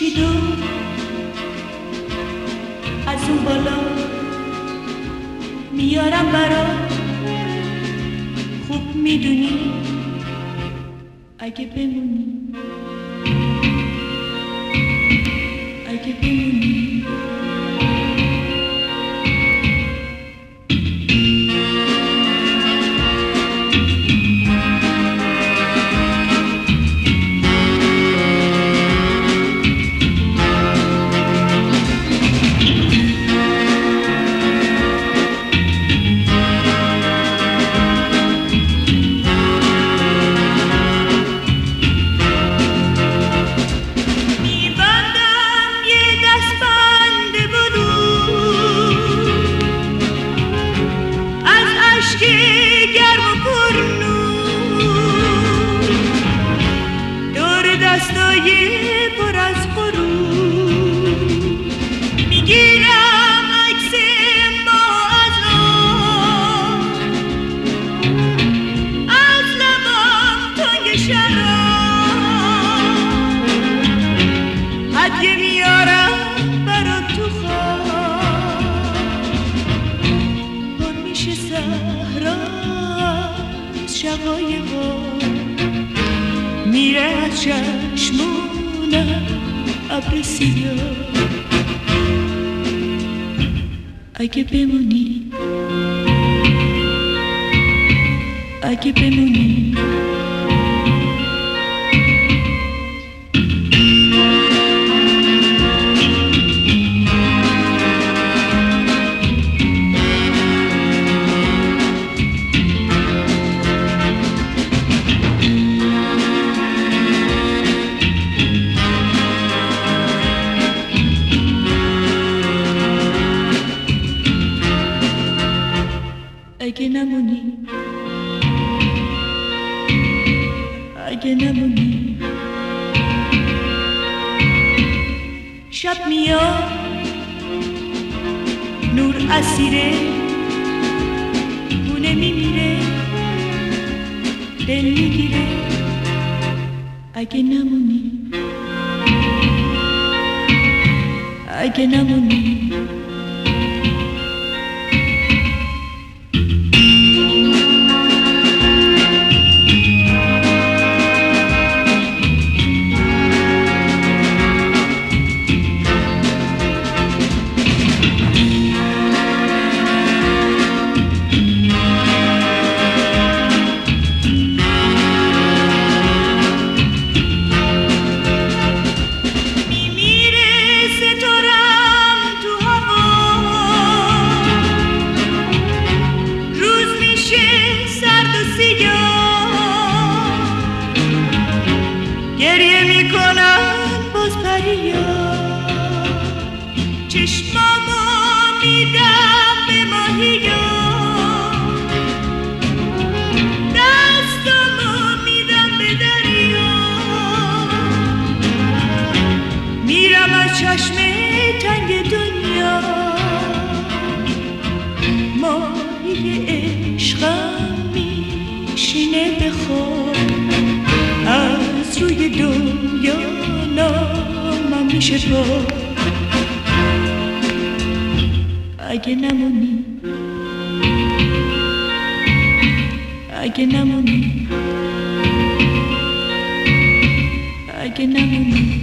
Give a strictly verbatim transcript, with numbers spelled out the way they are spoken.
خورشید و از اون بالا میارم برات. خوب میدونی اگه بمونی، اگه بمونی پر از غرور میگیرم عکس ما از آن، از لبم تنگ شراب هدیه میارم برات تو خواب. پر میشه صحرا از شقایقا، میره از چشمونم ابر سیاه. اگه بمونی، اگه بمونی اگه نمونی، اگه نمونی. شب میاد نور اسیره، خونه میمیره دل میگیره. اگه نمونی، اگه نمونی. گریه میکنن باز پریا، چشمامو میدم به ماهیا، دستامو میدم به دریا. میرم از چشم تنگ دنیا، ماهی عشقم میشینه به خواب. از روی دنیا نامم میشه با. اگه نمونی، اگه نمونی، اگه نمونی.